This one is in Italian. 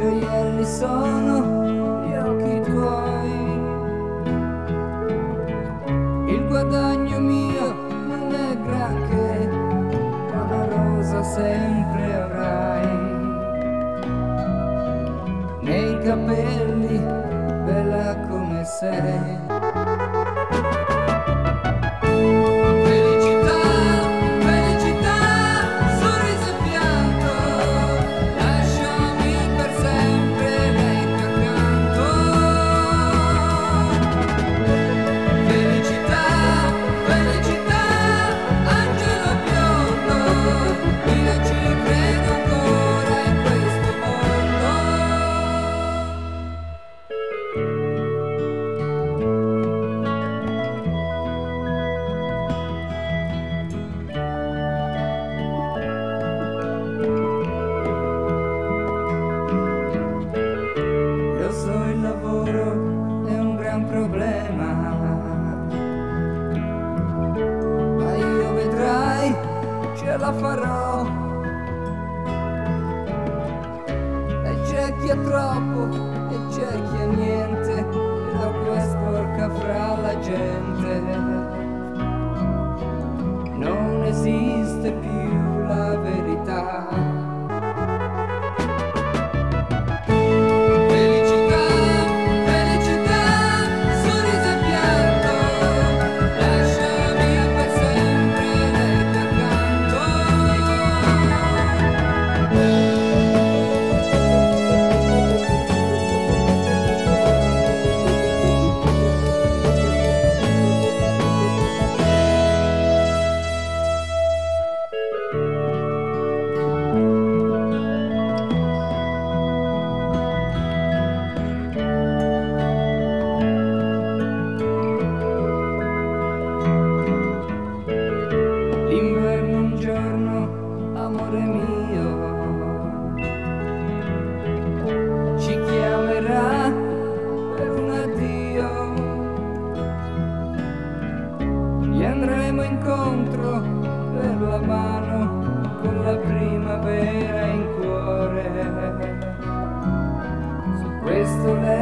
gioielli sono gli occhi tuoi. Il guadagno mio non è granché, ma la rosa sempre avrai. Nei capelli, bella come sei. Ma io vedrai, ce la farò. E c'è chi ha troppo e c'è chi ha niente, e dopo è sporca fra la gente. Non esiste più la verità. Amore mio, ci chiamerà per un addio, gli andremo incontro per la mano con la primavera in cuore. Su questo